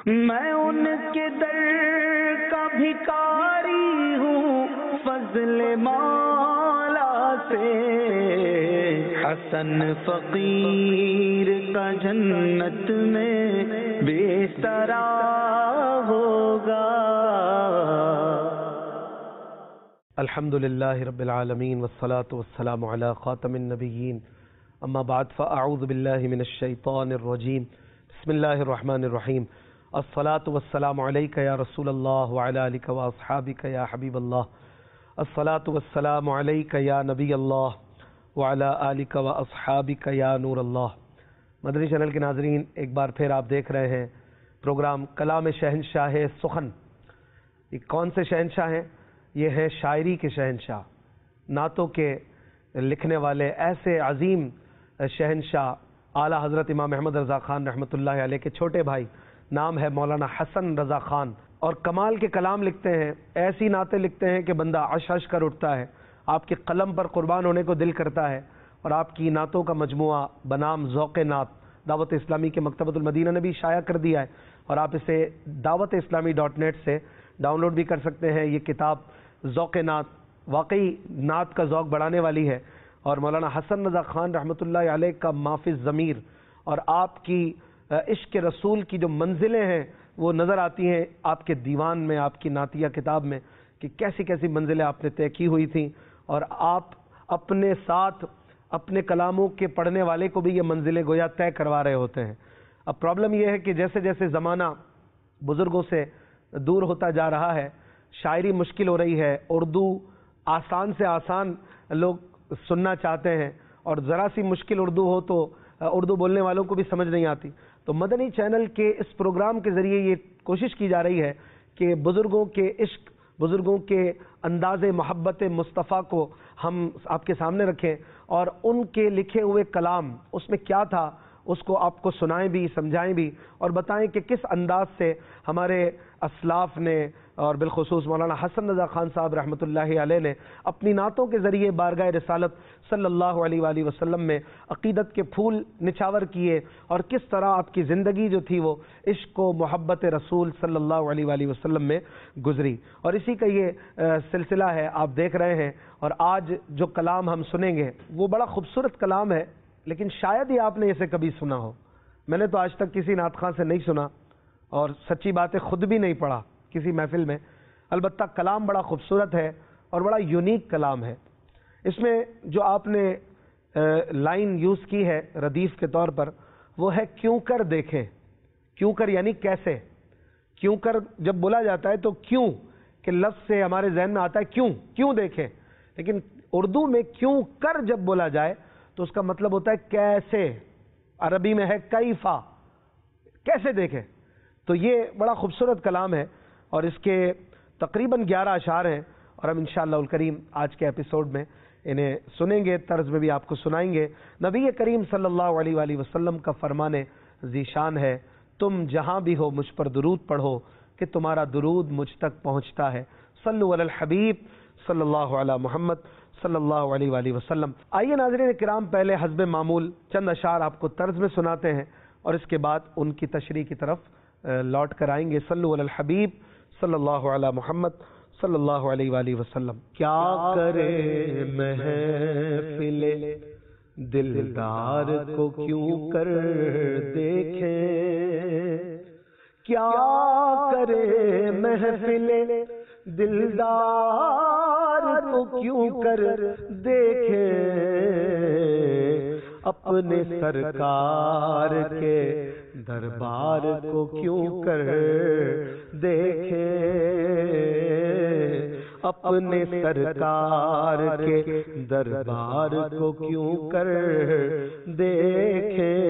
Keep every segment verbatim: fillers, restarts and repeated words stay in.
میں ان کے در کا بھکاری ہوں فضل مولا سے، حسن فقیر کا جنت میں بستر ہوگا۔ الحمد للہ رب العالمین والصلاة والسلام علی خاتم النبیین، اما بعد فاعوذ باللہ من الشیطان الرجیم، بسم اللہ الرحمن الرحیم۔ الصلاة والسلام علیک یا رسول اللہ وعلی آلک واصحابک یا حبیب اللہ، الصلاة والسلام علیک یا نبی اللہ وعلی آلک واصحابک یا نور اللہ۔ مدنی چینل کے ناظرین، ایک بار پھر آپ دیکھ رہے ہیں پروگرام کلام شہنشاہ سخن۔ یہ کون سے شہنشاہ ہیں؟ یہ ہیں شاعری کے شہنشاہ، نعتوں کے لکھنے والے ایسے عظیم شہنشاہ اعلیٰ حضرت امام احمد رضا خان رحمۃ اللہ علیہ کے چھوٹے بھائی، نام ہے مولانا حسن رضا خان، اور کمال کے کلام لکھتے ہیں، ایسی نعتیں لکھتے ہیں کہ بندہ عش عش کر اٹھتا ہے، آپ کے قلم پر قربان ہونے کو دل کرتا ہے۔ اور آپ کی نعتوں کا مجموعہ بنام ذوق نعت دعوت اسلامی کے مکتبۃ المدینہ نے بھی شائع کر دیا ہے، اور آپ اسے دعوت اسلامی ڈاٹ نیٹ سے ڈاؤن لوڈ بھی کر سکتے ہیں۔ یہ کتاب ذوق نعت واقعی نعت کا ذوق بڑھانے والی ہے، اور مولانا حسن رضا خان رحمۃ اللہ علیہ کا مافی ضمیر اور آپ کی عشق رسول کی جو منزلیں ہیں وہ نظر آتی ہیں آپ کے دیوان میں، آپ کی نعتیہ کتاب میں، کہ کیسی کیسی منزلیں آپ نے طے کی ہوئی تھیں، اور آپ اپنے ساتھ اپنے کلاموں کے پڑھنے والے کو بھی یہ منزلیں گویا طے کروا رہے ہوتے ہیں۔ اب پرابلم یہ ہے کہ جیسے جیسے زمانہ بزرگوں سے دور ہوتا جا رہا ہے، شاعری مشکل ہو رہی ہے، اردو آسان سے آسان لوگ سننا چاہتے ہیں، اور ذرا سی مشکل اردو ہو تو اردو بولنے والوں کو بھی سمجھ نہیں آتی۔ تو مدنی چینل کے اس پروگرام کے ذریعے یہ کوشش کی جا رہی ہے کہ بزرگوں کے عشق، بزرگوں کے انداز محبت مصطفیٰ کو ہم آپ کے سامنے رکھیں، اور ان کے لکھے ہوئے کلام اس میں کیا تھا اس کو آپ کو سنائیں بھی، سمجھائیں بھی، اور بتائیں کہ کس انداز سے ہمارے اسلاف نے اور بالخصوص مولانا حسن رضا خان صاحب رحمۃ اللہ علیہ نے اپنی نعتوں کے ذریعے بارگاہ رسالت صلی اللہ علیہ وآلہ وسلم میں عقیدت کے پھول نچھاور کیے، اور کس طرح آپ کی زندگی جو تھی وہ عشق و محبت رسول صلی اللہ علیہ وآلہ وسلم میں گزری۔ اور اسی کا یہ سلسلہ ہے، آپ دیکھ رہے ہیں، اور آج جو کلام ہم سنیں گے وہ بڑا خوبصورت کلام ہے، لیکن شاید ہی آپ نے اسے کبھی سنا ہو۔ میں نے تو آج تک کسی نعت خواں سے نہیں سنا، اور سچی بات ہے خود بھی نہیں پڑھا کسی محفل میں، البتہ کلام بڑا خوبصورت ہے اور بڑا یونیک کلام ہے۔ اس میں جو آپ نے لائن یوز کی ہے ردیف کے طور پر، وہ ہے کیوں کر دیکھیں۔ کیوں کر یعنی کیسے۔ کیوں کر جب بولا جاتا ہے تو کیوں کہ لفظ سے ہمارے ذہن میں آتا ہے کیوں کیوں دیکھیں، لیکن اردو میں کیوں کر جب بولا جائے تو اس کا مطلب ہوتا ہے کیسے۔ عربی میں ہے کیفا، کیسے دیکھیں۔ تو یہ بڑا خوبصورت کلام ہے، اور اس کے تقریباً گیارہ اشعار ہیں، اور ہم انشاءاللہ الکریم آج کے ایپیسوڈ میں انہیں سنیں گے، طرز میں بھی آپ کو سنائیں گے۔ نبی کریم صلی اللہ علیہ وآلہ وسلم کا فرمان ذیشان ہے، تم جہاں بھی ہو مجھ پر درود پڑھو کہ تمہارا درود مجھ تک پہنچتا ہے۔ صلو علی الحبیب صلی اللہ علی محمد صلی اللہ علیہ وآلہ وسلم۔ آئیے ناظرین کرام، پہلے حسب معمول چند اشعار آپ کو طرز میں سناتے ہیں، اور اس کے بعد ان کی تشریح کی طرف لوٹ کر آئیں گے۔ صلو علی الحبیب صلی اللہ علی محمد صلی اللہ علیہ وآلہ وسلم۔ کیا کرے محفل دلدار کو کیوں کر دیکھیں، کیا کرے محفل دلدار کو کیوں کر دیکھیں، اپنے سرکار کے دربار کو کیوں کر دیکھیں، اپنے سرکار کے دربار کو کیوں کر دیکھیں،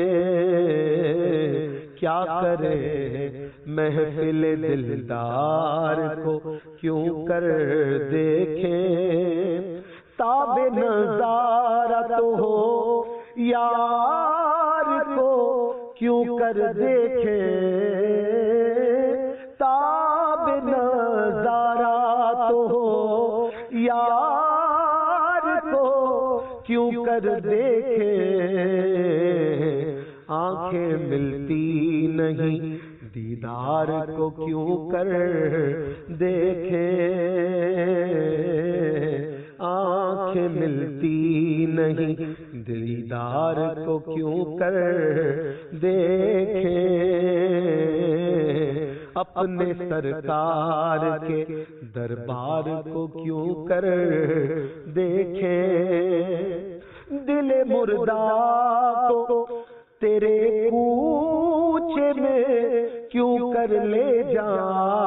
کیا کرے محفل دلدار کو کیوں کر دیکھیں، تاب نظارہ تو ہو یار کو کیوں کر دیکھیں، تاب نظارہ تو ہو یار کو کیوں کر دیکھیں، آنکھیں ملتی نہیں دیدار کو کیوں کر دیکھے، آنکھیں ملتی نہیں دیدار کو کیوں کر دیکھے، اپنے سرکار کے دربار کو کیوں کر دیکھے، دل مردہ کو تیرے کوچے میں کیوں کر لے جائے،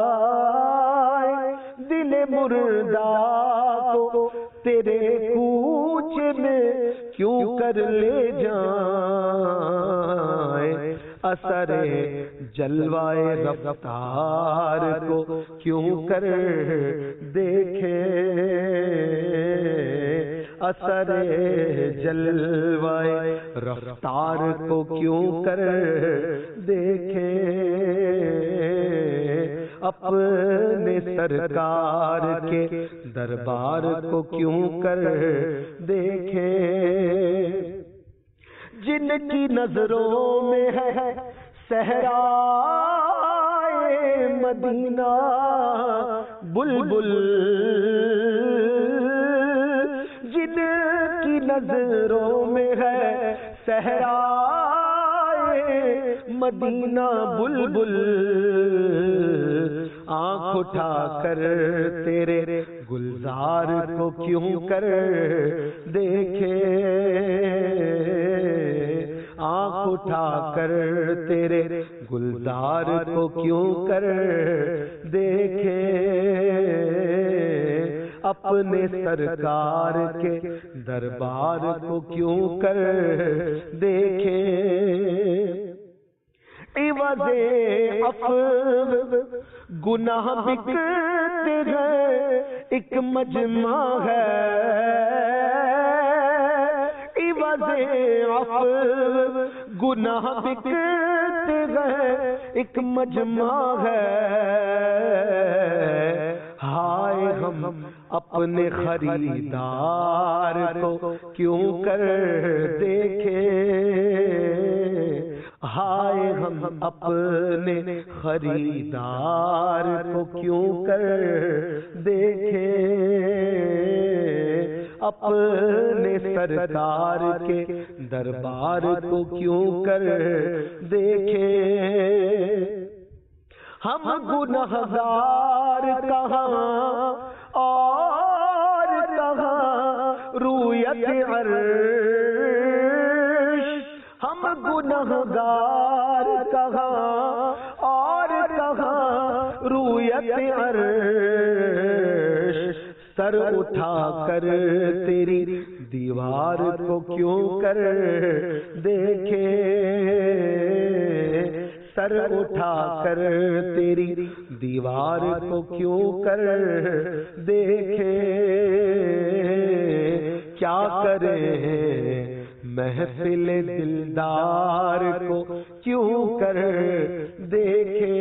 دل مردہ کو تیرے کوچے میں کیوں کر لے جائے، اثر جلوائے رفتار کو کیوں کر دیکھے، اثر جلوائے رفتار کو کیوں کر دیکھے، اپنے سرکار کے دربار کو کیوں کر دیکھے، جن کی نظروں میں ہے صحرائے مدینہ بلبل، جن کی نظروں میں ہے صحرائے مدینہ بلبل، آنکھ اٹھا کر تیرے گلزار کو کیوں کر دیکھے، آنکھ اٹھا کر تیرے گلزار کو کیوں کر دیکھے، اپنے سرکار کے دربار کو کیوں کر دیکھے، عوض عفو گناہ بکتے ہیں ایک مجمع ہے، عوض عفو گناہ بکتے ہیں ایک مجمع ہے، ہائے ہم اپنے خریدار کو کیوں کر دیکھے، ہائے ہم اپنے خریدار کو کیوں کر دیکھے، اپنے سرکار کے دربار کو کیوں کر دیکھے، ہم گنہگار کہاں اور کہاں رویت عرش، ہم گنہگار کہاں اور کہاں رویت عرش، سر اٹھا کر تیری دیوار کو کیوں کر دیکھے، سر اٹھا کر تیری دیوار کو کیوں کر دیکھے، کیا کرے محفل دلدار کو کیوں کر دیکھے،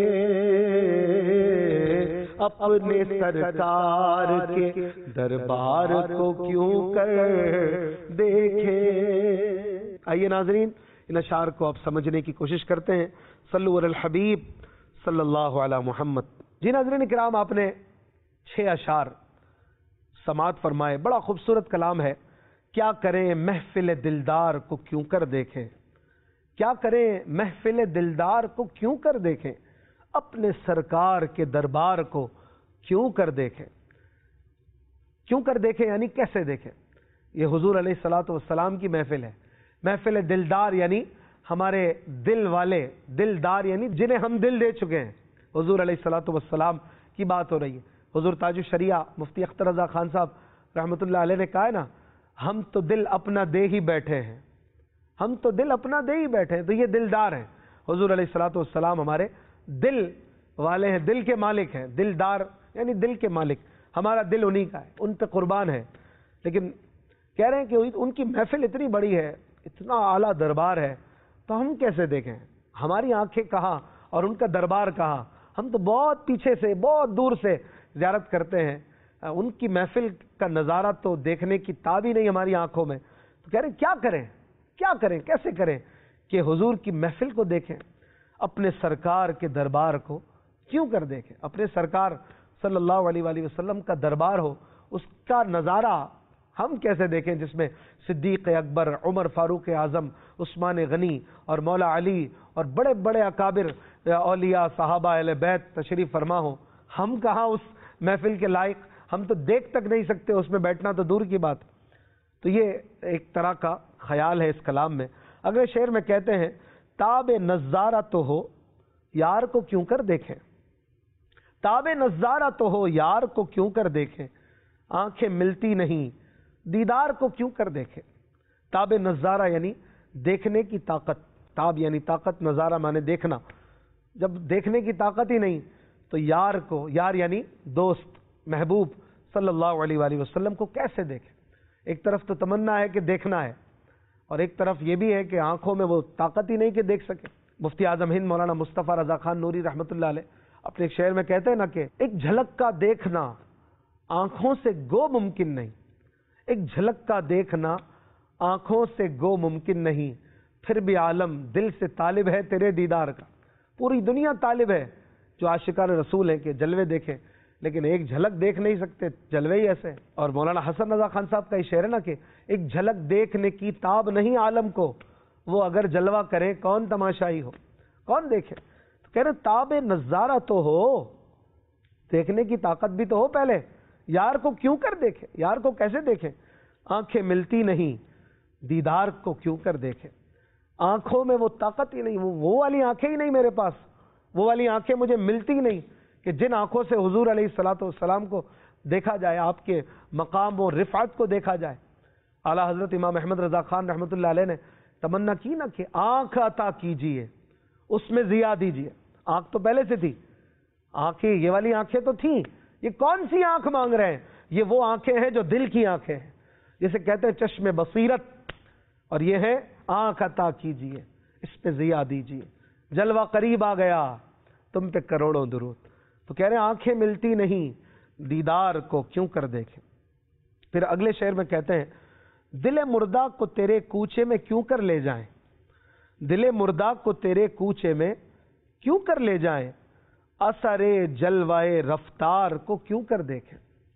اپنے سرکار کے دربار کو کیوں کر دیکھے۔ آئیے ناظرین ان اشعار کو آپ سمجھنے کی کوشش کرتے ہیں۔ صلو علی الحبیب صلی اللہ علی محمد۔ جی ناظرین کرام، آپ نے چھ اشعار سماعت فرمائے، بڑا خوبصورت کلام ہے۔ کیا کریں محفل دلدار کو کیوں کر دیکھیں، کیا کریں محفل دلدار کو کیوں کر دیکھیں، اپنے سرکار کے دربار کو کیوں کر دیکھیں۔ کیوں کر دیکھیں یعنی کیسے دیکھیں؟ یہ حضور علیہ الصلوۃ والسلام کی محفل ہے۔ محفل دلدار یعنی ہمارے دل والے، دلدار یعنی جنہیں ہم دل دے چکے ہیں۔ حضور علیہ الصلوۃ والسلام کی بات ہو رہی ہے۔ حضور تاج الشریعہ مفتی اختر رضا خان صاحب رحمۃ اللہ علیہ نے کہا ہے نا، ہم تو دل اپنا دے ہی بیٹھے ہیں، ہم تو دل اپنا دے ہی بیٹھے ہیں۔ تو یہ دلدار ہیں حضور علیہ الصلوۃ والسلام، ہمارے دل والے ہیں، دل کے مالک ہیں۔ دلدار یعنی دل کے مالک، ہمارا دل انہی کا ہے، ان پہ قربان ہے۔ لیکن کہہ رہے ہیں کہ ان کی محفل اتنی بڑی ہے، اتنا اعلیٰ دربار ہے، تو ہم کیسے دیکھیں؟ ہماری آنکھیں کہاں اور ان کا دربار کہاں؟ ہم تو بہت پیچھے سے، بہت دور سے زیارت کرتے ہیں، ان کی محفل کا نظارہ تو دیکھنے کی تاب ہی نہیں ہماری آنکھوں میں۔ تو کہہ رہے ہیں کیا کریں، کیا کریں، کیسے کریں کہ حضور کی محفل کو دیکھیں، اپنے سرکار کے دربار کو کیوں کر دیکھیں؟ اپنے سرکار صلی اللہ علیہ وآلہ وسلم کا دربار ہو، اس کا نظارہ ہم کیسے دیکھیں جس میں صدیق اکبر، عمر فاروق اعظم، عثمان غنی اور مولا علی اور بڑے بڑے اکابر اولیاء صحابہ اہل بیت تشریف فرما ہو؟ ہم کہاں اس محفل کے لائق؟ ہم تو دیکھ تک نہیں سکتے، اس میں بیٹھنا تو دور کی بات۔ تو یہ ایک طرح کا خیال ہے اس کلام میں۔ اگلے شعر میں کہتے ہیں تاب نظارہ تو ہو یار کو کیوں کر دیکھیں، تاب نظارہ تو ہو یار کو کیوں کر دیکھیں، آنکھیں ملتی نہیں دیدار کو کیوں کر دیکھیں۔ تاب نظارہ یعنی دیکھنے کی طاقت، تاب یعنی طاقت، نظارہ مانے دیکھنا۔ جب دیکھنے کی طاقت ہی نہیں تو یار کو، یار یعنی دوست، محبوب صلی اللہ علیہ وآلہ وسلم کو کیسے دیکھیں؟ ایک طرف تو تمنا ہے کہ دیکھنا ہے، اور ایک طرف یہ بھی ہے کہ آنکھوں میں وہ طاقت ہی نہیں کہ دیکھ سکے۔ مفتی اعظم ہند مولانا مصطفیٰ رضا خان نوری رحمۃ اللہ علیہ اپنے ایک شعر میں کہتے ہیں نا کہ ایک جھلک کا دیکھنا آنکھوں سے گو ممکن نہیں، ایک جھلک کا دیکھنا آنکھوں سے گو ممکن نہیں، پھر بھی عالم دل سے طالب ہے تیرے دیدار کا۔ پوری دنیا طالب ہے جو عاشقان رسول ہیں کہ جلوے دیکھیں، لیکن ایک جھلک دیکھ نہیں سکتے، جلوے ہی ایسے۔ اور مولانا حسن رضا خان صاحب کا یہ شعر ہے نا کہ ایک جھلک دیکھنے کی تاب نہیں عالم کو، وہ اگر جلوہ کرے کون تماشائی ہو، کون دیکھے؟ تو کہہ رہے تاب نظارہ تو ہو، دیکھنے کی طاقت بھی تو ہو پہلے، یار کو کیوں کر دیکھے، یار کو کیسے دیکھیں؟ آنکھیں ملتی نہیں دیدار کو کیوں کر دیکھیں، آنکھوں میں وہ طاقت ہی نہیں، وہ وہ والی آنکھیں ہی نہیں میرے پاس، وہ والی آنکھیں مجھے ملتی نہیں کہ جن آنکھوں سے حضور علیہ الصلوۃ والسلام کو دیکھا جائے، آپ کے مقام و رفعت کو دیکھا جائے۔ اعلیٰ حضرت امام احمد رضا خان رحمۃ اللہ علیہ نے تمنا کی نا کہ آنکھ عطا کیجئے اس میں ضیاء دیجئے۔ آنکھ تو پہلے سے تھی، آنکھیں یہ والی آنکھیں تو تھیں، یہ کون سی آنکھ مانگ رہے ہیں؟ یہ وہ آنکھیں ہیں جو دل کی آنکھیں ہیں، جسے کہتے ہیں چشم بصیرت، اور یہ ہے آنکھ عطا کیجئے اس پہ ضیاء دیجئے، جلوہ قریب آ گیا تم پہ کروڑوں درود۔ تو کہہ رہے ہیں آنکھیں ملتی نہیں دیدار کو کیوں کر دیکھیں۔ پھر اگلے شعر میں کہتے ہیں دل مردہ کو تیرے کوچے میں کیوں کر لے جائیں، دل مردہ کو تیرے کوچے میں کیوں کر لے جائیں، اثر جلوائے رفتار کو کیوں کر دیکھیں۔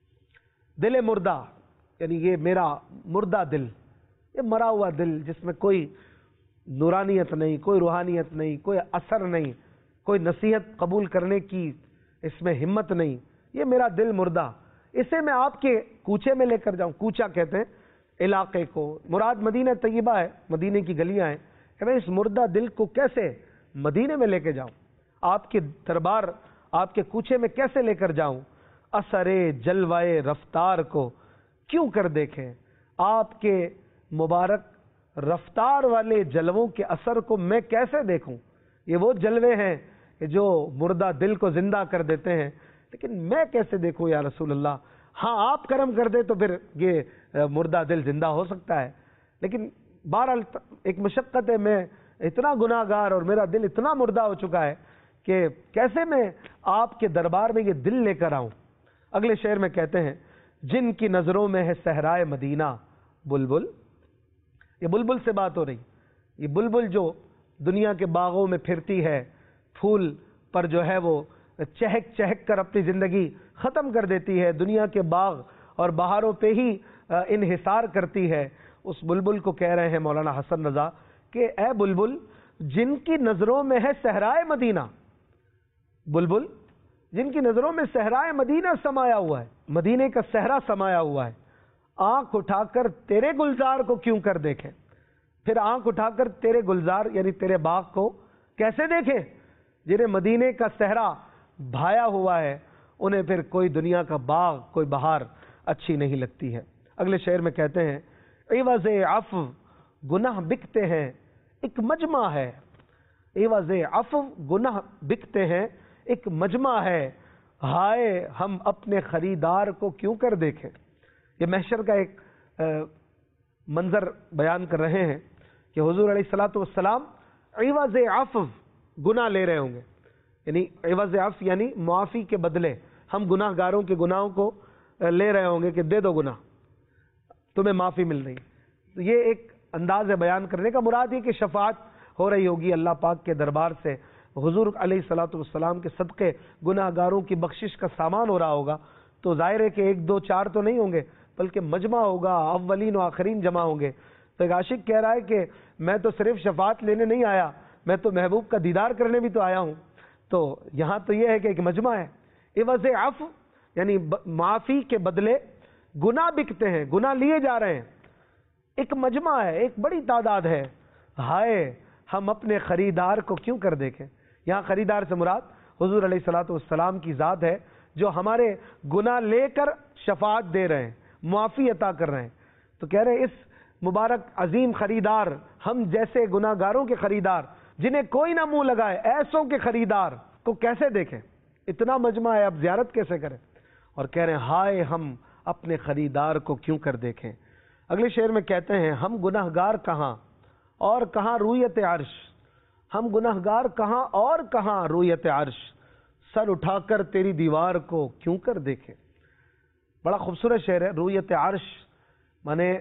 دل مردہ یعنی یہ میرا مردہ دل، یہ مرا ہوا دل جس میں کوئی نورانیت نہیں، کوئی روحانیت نہیں، کوئی اثر نہیں، کوئی نصیحت قبول کرنے کی اس میں ہمت نہیں، یہ میرا دل مردہ، اسے میں آپ کے کوچے میں لے کر جاؤں۔ کوچہ کہتے ہیں علاقے کو، مراد مدینہ طیبہ ہے، مدینے کی گلیاں ہیں، کہ میں اس مردہ دل کو کیسے مدینے میں لے کے جاؤں، آپ کے دربار، آپ کے کوچے میں کیسے لے کر جاؤں۔ اثر جلوائے رفتار کو کیوں کر دیکھیں، آپ کے مبارک رفتار والے جلووں کے اثر کو میں کیسے دیکھوں۔ یہ وہ جلوے ہیں کہ جو مردہ دل کو زندہ کر دیتے ہیں، لیکن میں کیسے دیکھوں یا رسول اللہ؟ ہاں آپ کرم کر دے تو پھر یہ مردہ دل زندہ ہو سکتا ہے، لیکن بہرحال ایک مشقت ہے، میں اتنا گناہ گار اور میرا دل اتنا مردہ ہو چکا ہے کہ کیسے میں آپ کے دربار میں یہ دل لے کر آؤں۔ اگلے شعر میں کہتے ہیں جن کی نظروں میں ہے صحرائے مدینہ بلبل، یہ بلبل سے بات ہو رہی، یہ بلبل جو دنیا کے باغوں میں پھرتی ہے، پھول پر جو ہے وہ چہک چہک کر اپنی زندگی ختم کر دیتی ہے، دنیا کے باغ اور بہاروں پہ ہی انحصار کرتی ہے، اس بلبل کو کہہ رہے ہیں مولانا حسن رضا کہ اے بلبل جن کی نظروں میں ہے صحرائے مدینہ، بلبل جن کی نظروں میں صحرائے مدینہ سمایا ہوا ہے، مدینے کا صحرا سمایا ہوا ہے، آنکھ اٹھا کر تیرے گلزار کو کیوں کر دیکھیں۔ پھر آنکھ اٹھا کر تیرے گلزار یعنی تیرے باغ کو کیسے دیکھیں، جنہیں مدینے کا صحرا بھایا ہوا ہے، انہیں پھر کوئی دنیا کا باغ، کوئی بہار اچھی نہیں لگتی ہے۔ اگلے شعر میں کہتے ہیں عوض عفو گناہ بکتے ہیں ایک مجمع ہے، عوض عفو گناہ بکتے ہیں ایک مجمع ہے، ہائے ہم اپنے خریدار کو کیوں کر دیکھیں۔ یہ محشر کا ایک منظر بیان کر رہے ہیں کہ حضور علیہ الصلوۃ والسلام عوض عفو گناہ لے رہے ہوں گے، یعنی عوض عفو یعنی معافی کے بدلے ہم گناہ گاروں کے گناہوں کو لے رہے ہوں گے کہ دے دو گناہ، تمہیں معافی مل رہی۔ تو یہ ایک انداز ہے بیان کرنے کا، مراد یہ کہ شفاعت ہو رہی ہوگی اللہ پاک کے دربار سے حضور علیہ الصلوۃ والسلام کے صدقے گناہ گاروں کی بخشش کا سامان ہو رہا ہوگا تو ظاہر ہے کہ ایک دو چار تو نہیں ہوں گے بلکہ مجمع ہوگا، اولین و آخرین جمع ہوں گے۔ تو ایک عاشق کہہ رہا ہے کہ میں تو صرف شفاعت لینے نہیں آیا، میں تو محبوب کا دیدار کرنے بھی تو آیا ہوں۔ تو یہاں تو یہ ہے کہ ایک مجمع ہے، عوض عفو یعنی معافی کے بدلے گناہ بکتے ہیں، گناہ لیے جا رہے ہیں، ایک مجمع ہے، ایک بڑی تعداد ہے۔ ہائے ہم اپنے خریدار کو کیوں کر دیکھیں۔ یہاں خریدار سے مراد حضور علیہ الصلوۃ والسلام کی ذات ہے جو ہمارے گناہ لے کر شفاعت دے رہے ہیں، معافی عطا کر رہے ہیں۔ تو کہہ رہے ہیں اس مبارک عظیم خریدار، ہم جیسے گناہ گاروں کے خریدار جنہیں کوئی نہ منہ لگائے، ایسوں کے خریدار کو کیسے دیکھیں، اتنا مجمع ہے، اب زیارت کیسے کریں۔ اور کہہ رہے ہیں ہائے ہم اپنے خریدار کو کیوں کر دیکھیں۔ اگلے شعر میں کہتے ہیں ہم گناہ گار کہاں اور کہاں رویت عرش، ہم گناہ گار کہاں اور کہاں رویت عرش، سر اٹھا کر تیری دیوار کو کیوں کر دیکھیں۔ بڑا خوبصورت شعر ہے۔ رویت عرش مانے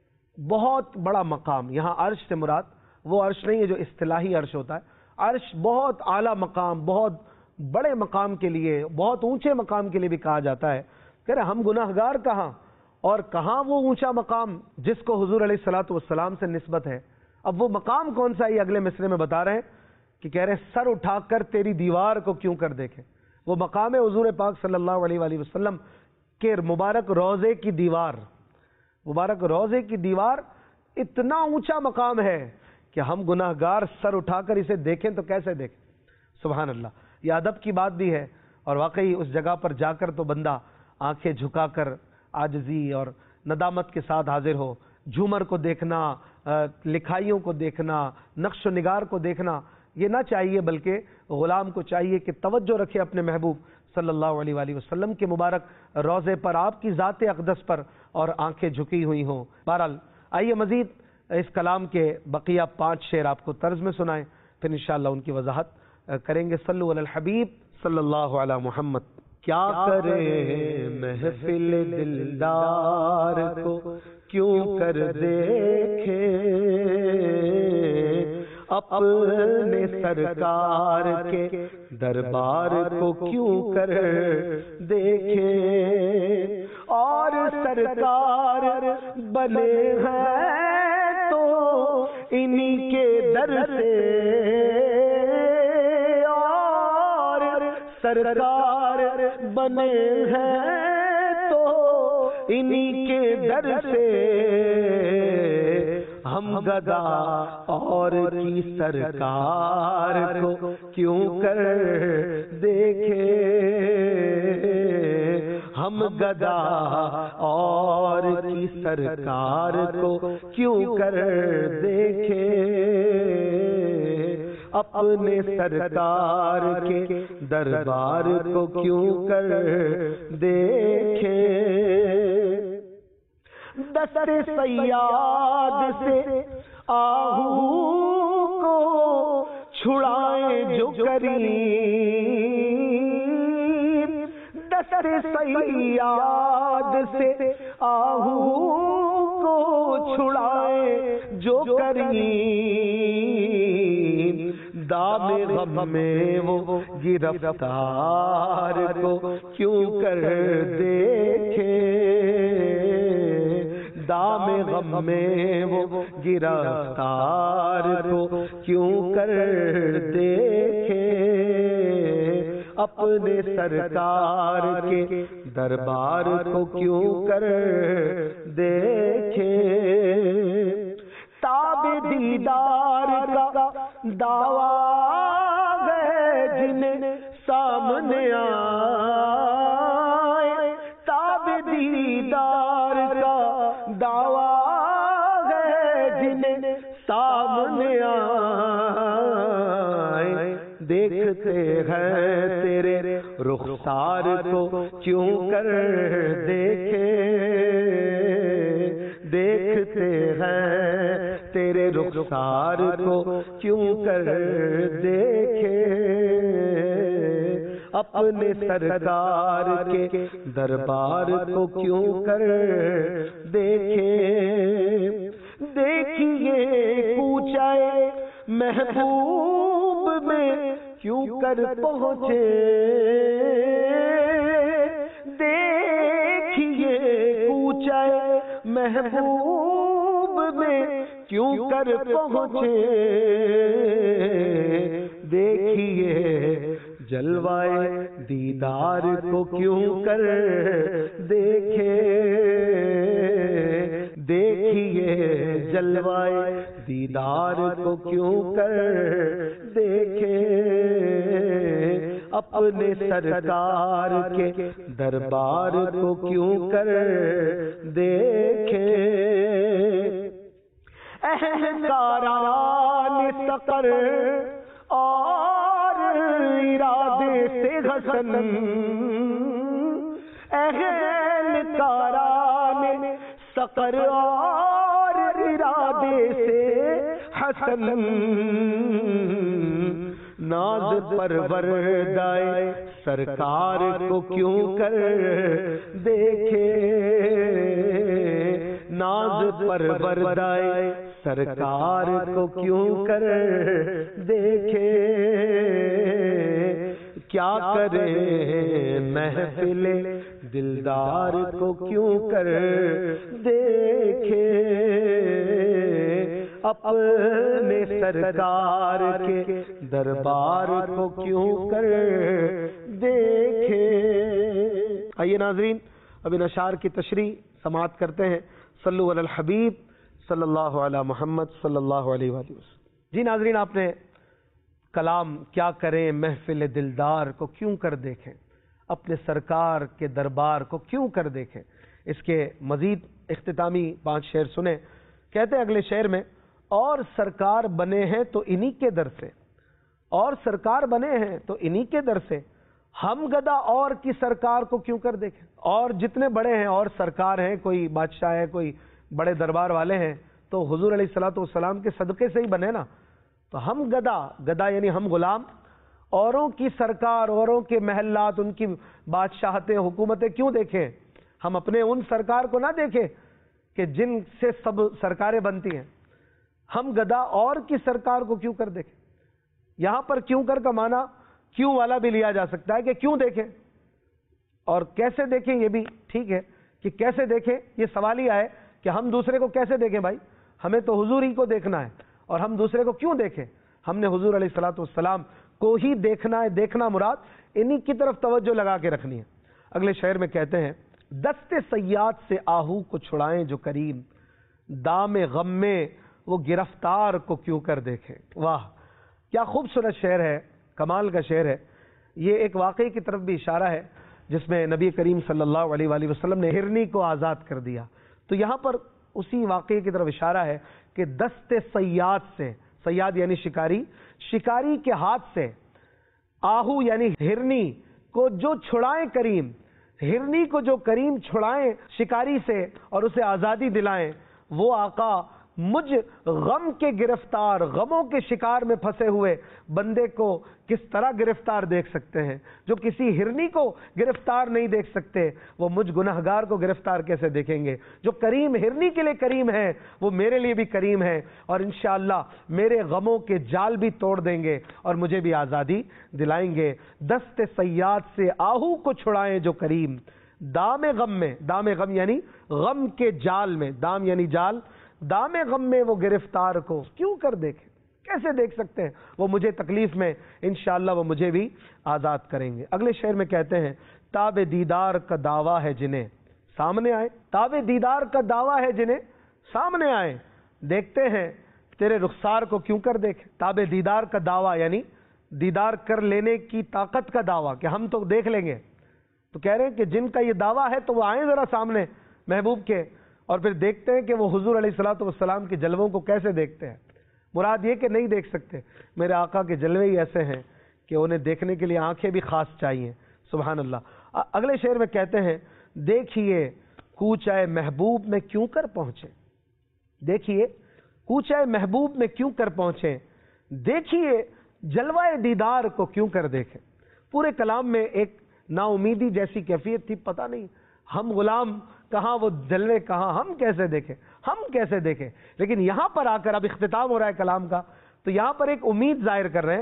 بہت بڑا مقام، یہاں عرش سے مراد وہ عرش نہیں ہے جو اصطلاحی عرش ہوتا ہے، عرش بہت اعلیٰ مقام، بہت بڑے مقام کے لیے، بہت اونچے مقام کے لیے بھی کہا جاتا ہے۔ کہہ رہے ہم گناہ گار کہاں اور کہاں وہ اونچا مقام جس کو حضور علیہ الصلوۃ والسلام سے نسبت ہے۔ اب وہ مقام کون سا ہے یہ اگلے مصرے میں بتا رہے ہیں کہ کہہ رہے ہیں سر اٹھا کر تیری دیوار کو کیوں کر دیکھیں۔ وہ مقام ہے حضور پاک صلی اللہ علیہ وآلہ وسلم کے مبارک روضے کی دیوار، مبارک روضے کی دیوار اتنا اونچا مقام ہے کہ ہم گناہ گار سر اٹھا کر اسے دیکھیں تو کیسے دیکھیں۔ سبحان اللہ، یہ ادب کی بات بھی ہے، اور واقعی اس جگہ پر جا کر تو بندہ آنکھیں جھکا کر عاجزی اور ندامت کے ساتھ حاضر ہو۔ جھومر کو دیکھنا، لکھائیوں کو دیکھنا، نقش و نگار کو دیکھنا یہ نہ چاہیے، بلکہ غلام کو چاہیے کہ توجہ رکھے اپنے محبوب صلی اللہ علیہ وآلہ وسلم کے مبارک روضے پر، آپ کی ذات اقدس پر، اور آنکھیں جھکی ہوئی ہوں۔ بہرحال آئیے مزید اس کلام کے بقیہ پانچ شعر آپ کو طرز میں سنائیں، پھر انشاءاللہ ان کی وضاحت کریں گے۔ صلو علی الحبیب صلی اللہ علی محمد۔ کیا کرے محفل دلدار کو کیوں کر دیکھے، اپنے سرکار کے دربار کو کیوں کر دیکھے، اور سرکار بنے ہیں تو انہی کے در سے، اور سرکار بنے ہیں تو انہی کے در سے، ہم گدا اور کی سرکار کو کیوں کر دیکھے، ہم گدا اور کی سرکار کو کیوں کر دیکھے، اپنے سرکار کے دربار کو کیوں کر دیکھے، دست صیاد سے آہو کو چھڑائے جو کریم، دست صیاد سے آہو کو چھڑائے جو کریم، دام غم میں وہ گرفتار کو کیوں کر دیکھے، دام غم میں وہ گرفتار کو کیوں کر دیکھے، اپنے سرکار کے دربار کو کیوں کر دیکھے، تاب دیدار کا دعویٰ ہے جنہیں سامنے آئے، تاب دیدار کا دعویٰ ہے جنہیں سامنے آئے، دیکھتے ہیں تیرے رخسار کو کیوں کر دیکھے، دیکھتے ہیں تیرے رخسار کو کیوں کر دیکھے، اپنے سرکار کے دربار کو کیوں کر دیکھے، دیکھیے کوچے محبوب میں کیوں کر پہنچے دیکھیے کوچے محبوب میں کیوں کر پہنچے دیکھیے جلوائے دیدار کو کیوں کر دیکھے دیکھیے جلوائے دیدار کو کیوں کر دیکھے اپنے سرکار کے دربار کو کیوں کر دیکھے اہلکاران سقر اور ارادے سے حسن اہلکاران سقر اور ارادے سے حسن ناز پروردائے سرکار کو کیوں کر دیکھے ناز پروردائے سرکار کو کیوں کر دیکھے کیا کرے محفل دلدار کو کیوں کر دیکھے اپنے سرکار کے دربار کو کیوں کر دیکھے۔ آئیے ناظرین اب ان اشعار کی تشریح سماعت کرتے ہیں۔ صلو علی الحبیب صلی اللہ علی محمد صلی اللہ علیہ وآلہ وسلم۔ جی ناظرین، آپ نے کلام کیا کریں محفل دلدار کو کیوں کر دیکھیں، اپنے سرکار کے دربار کو کیوں کر دیکھیں، اس کے مزید اختتامی پانچ شعر سنیں۔ کہتے ہیں اگلے شعر میں، اور سرکار بنے ہیں تو انہی کے در سے، اور سرکار بنے ہیں تو انہی کے در سے، ہم گدا اور کی سرکار کو کیوں کر دیکھیں۔ اور جتنے بڑے ہیں اور سرکار ہیں، کوئی بادشاہ ہے، کوئی بڑے دربار والے ہیں، تو حضور علیہ الصلوۃ والسلام کے صدقے سے ہی بنے نا۔ تو ہم گدا، گدا یعنی ہم غلام، اوروں کی سرکار، اوروں کے محلات، ان کی بادشاہتیں، حکومتیں کیوں دیکھیں؟ ہم اپنے ان سرکار کو نہ دیکھیں کہ جن سے سب سرکاریں بنتی ہیں۔ ہم گدا اور کی سرکار کو کیوں کر دیکھیں۔ یہاں پر کیوں کر کا معنی کیوں والا بھی لیا جا سکتا ہے کہ کیوں دیکھیں، اور کیسے دیکھیں یہ بھی ٹھیک ہے کہ کیسے دیکھیں۔ یہ سوال ہی آئے کہ ہم دوسرے کو کیسے دیکھیں بھائی، ہمیں تو حضور ہی کو دیکھنا ہے، اور ہم دوسرے کو کیوں دیکھیں؟ ہم نے حضور علیہ الصلوۃ والسلام کو ہی دیکھنا ہے، دیکھنا مراد انہی کی طرف توجہ لگا کے رکھنی ہے۔ اگلے شعر میں کہتے ہیں، دست صیاد سے آہو کو چھڑائیں جو کریم، دام غم میں وہ گرفتار کو کیوں کر دیکھیں۔ واہ کیا خوبصورت شعر ہے، کمال کا شعر ہے۔ یہ ایک واقعے کی طرف بھی اشارہ ہے جس میں نبی کریم صلی اللہ علیہ وآلہ وسلم نے ہرنی کو آزاد کر دیا۔ تو یہاں پر اسی واقعے کی طرف اشارہ ہے کہ دست صیاد سے، صیاد یعنی شکاری، شکاری کے ہاتھ سے آہو یعنی ہرنی کو جو چھڑائیں کریم، ہرنی کو جو کریم چھڑائیں شکاری سے اور اسے آزادی دلائیں، وہ آقا مجھ غم کے گرفتار، غموں کے شکار میں پھنسے ہوئے بندے کو کس طرح گرفتار دیکھ سکتے ہیں؟ جو کسی ہرنی کو گرفتار نہیں دیکھ سکتے، وہ مجھ گناہگار کو گرفتار کیسے دیکھیں گے؟ جو کریم ہرنی کے لیے کریم ہے، وہ میرے لیے بھی کریم ہے، اور انشاءاللہ میرے غموں کے جال بھی توڑ دیں گے اور مجھے بھی آزادی دلائیں گے۔ دست صیاد سے آہو کو چھڑائیں جو کریم، دام غم میں، دام غم یعنی غم کے جال میں، دام یعنی جال، دام غم میں وہ گرفتار کو کیوں کر دیکھیں؟ کیسے دیکھ سکتے ہیں؟ وہ مجھے تکلیف میں، انشاءاللہ وہ مجھے بھی آزاد کریں گے۔ اگلے شعر میں کہتے ہیں، تاب دیدار کا دعویٰ ہے جنہیں سامنے آئے، تاب دیدار کا دعویٰ ہے جنہیں سامنے آئے، دیکھتے ہیں تیرے رخسار کو کیوں کر دیکھیں۔ تاب دیدار کا دعویٰ یعنی دیدار کر لینے کی طاقت کا دعویٰ کہ ہم تو دیکھ لیں گے۔ تو کہہ رہے ہیں کہ جن کا یہ دعویٰ ہے تو وہ آئیں ذرا سامنے محبوب کے، اور پھر دیکھتے ہیں کہ وہ حضور علیہ الصلوۃ والسلام کے جلووں کو کیسے دیکھتے ہیں۔ مراد یہ کہ نہیں دیکھ سکتے، میرے آقا کے جلوے ہی ایسے ہیں کہ انہیں دیکھنے کے لیے آنکھیں بھی خاص چاہیے۔ سبحان اللہ۔ اگلے شعر میں کہتے ہیں، دیکھیے کوچہ محبوب میں کیوں کر پہنچے، دیکھیے کوچہ محبوب میں کیوں کر پہنچے، دیکھیے جلوہ دیدار کو کیوں کر دیکھیں۔ پورے کلام میں ایک نا امیدی جیسی کیفیت تھی، پتہ نہیں ہم غلام کہاں، وہ جلوے کہاں، ہم کیسے دیکھیں، ہم کیسے دیکھیں۔ لیکن یہاں پر آ کر اب اختتام ہو رہا ہے کلام کا، تو یہاں پر ایک امید ظاہر کر رہے ہیں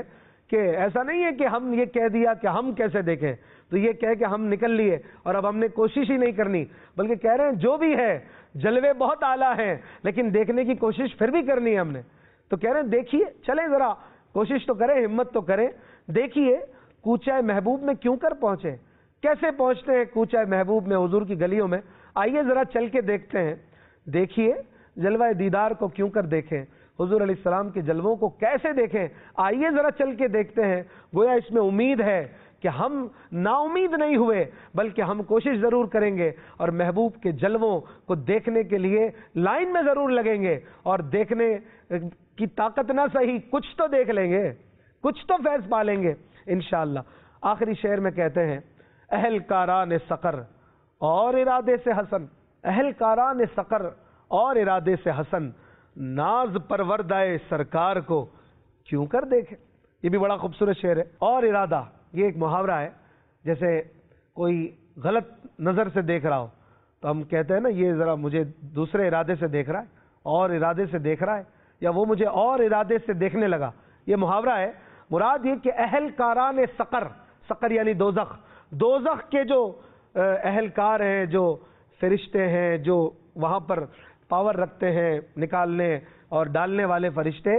کہ ایسا نہیں ہے کہ ہم یہ کہہ دیا کہ ہم کیسے دیکھیں، تو یہ کہہ کہ ہم نکل لیے اور اب ہم نے کوشش ہی نہیں کرنی، بلکہ کہہ رہے ہیں جو بھی ہے جلوے بہت اعلیٰ ہیں لیکن دیکھنے کی کوشش پھر بھی کرنی ہے ہم نے. تو کہہ رہے ہیں دیکھیے، چلیں ذرا کوشش تو کریں، ہمت تو کریں، دیکھیے کوچہ محبوب میں کیوں کر پہنچے، کیسے پہنچتے ہیں کوچہ محبوب میں حضور کی گلیوں میں، آئیے ذرا چل کے دیکھتے ہیں. دیکھیے جلوہ دیدار کو کیوں کر دیکھیں، حضور علیہ السلام کے جلووں کو کیسے دیکھیں، آئیے ذرا چل کے دیکھتے ہیں. گویا اس میں امید ہے کہ ہم نا امید نہیں ہوئے بلکہ ہم کوشش ضرور کریں گے اور محبوب کے جلووں کو دیکھنے کے لیے لائن میں ضرور لگیں گے، اور دیکھنے کی طاقت نہ صحیح کچھ تو دیکھ لیں گے، کچھ تو فیض پا لیں گے انشاءاللہ. آخری شعر میں کہتے ہیں اہل کاران سقر اور ارادے سے حسن، اہل کاران سقر اور ارادے سے حسن، ناز پروردہ سرکار کو کیوں کر دیکھیں. یہ بھی بڑا خوبصورت شعر ہے. اور ارادہ یہ ایک محاورہ ہے، جیسے کوئی غلط نظر سے دیکھ رہا ہو تو ہم کہتے ہیں نا یہ ذرا مجھے دوسرے ارادے سے دیکھ رہا ہے، اور ارادے سے دیکھ رہا ہے، یا وہ مجھے اور ارادے سے دیکھنے لگا. یہ محاورہ ہے. مراد یہ کہ اہل کاران سقر، سقر یعنی دوزخ، دوزخ کے جو اہلکار ہیں، جو فرشتے ہیں، جو وہاں پر پاور رکھتے ہیں نکالنے اور ڈالنے والے فرشتے،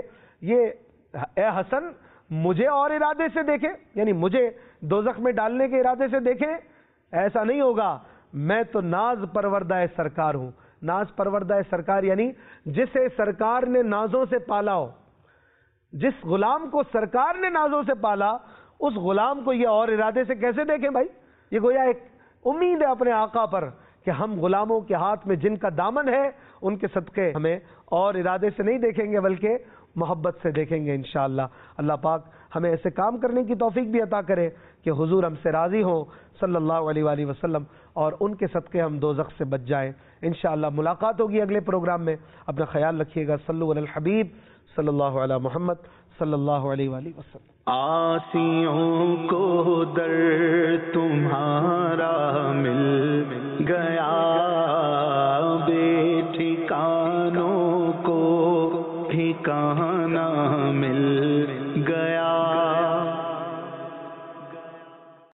یہ اے حسن مجھے اور ارادے سے دیکھیں، یعنی مجھے دوزخ میں ڈالنے کے ارادے سے دیکھیں. ایسا نہیں ہوگا، میں تو ناز پروردہ سرکار ہوں. ناز پروردہ سرکار یعنی جسے سرکار نے نازوں سے پالا ہو، جس غلام کو سرکار نے نازوں سے پالا، اس غلام کو یہ اور ارادے سے کیسے دیکھیں بھائی. یہ گویا ایک امید ہے اپنے آقا پر کہ ہم غلاموں کے ہاتھ میں جن کا دامن ہے ان کے صدقے ہمیں اور ارادے سے نہیں دیکھیں گے بلکہ محبت سے دیکھیں گے انشاءاللہ. اللہ پاک ہمیں ایسے کام کرنے کی توفیق بھی عطا کرے کہ حضور ہم سے راضی ہوں صلی اللہ علیہ وآلہ وسلم، اور ان کے صدقے ہم دوزخ سے بچ جائیں انشاءاللہ. ملاقات ہوگی اگلے پروگرام میں. اپنا خیال رکھیے گا. صلو علی الحبیب صلی اللہ علی محمد صلی اللہ علیہ وآلہ وسلم. آسیوں کو در تمہارا مل گیا، بے ٹھکانوں کو ٹھکانہ مل